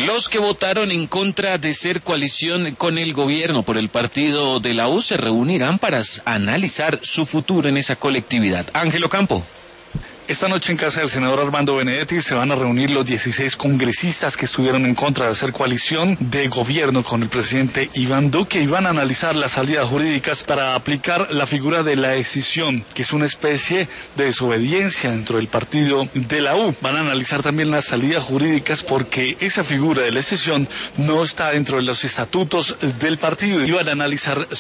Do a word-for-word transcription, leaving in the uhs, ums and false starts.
Los que votaron en contra de ser coalición con el gobierno por el partido de la U se reunirán para analizar su futuro en esa colectividad. Ángel Ocampo. Esta noche en casa del senador Armando Benedetti se van a reunir los dieciséis congresistas que estuvieron en contra de hacer coalición de gobierno con el presidente Iván Duque y van a analizar las salidas jurídicas para aplicar la figura de la escisión, que es una especie de desobediencia dentro del partido de la U. Van a analizar también las salidas jurídicas porque esa figura de la escisión no está dentro de los estatutos del partido y van a analizar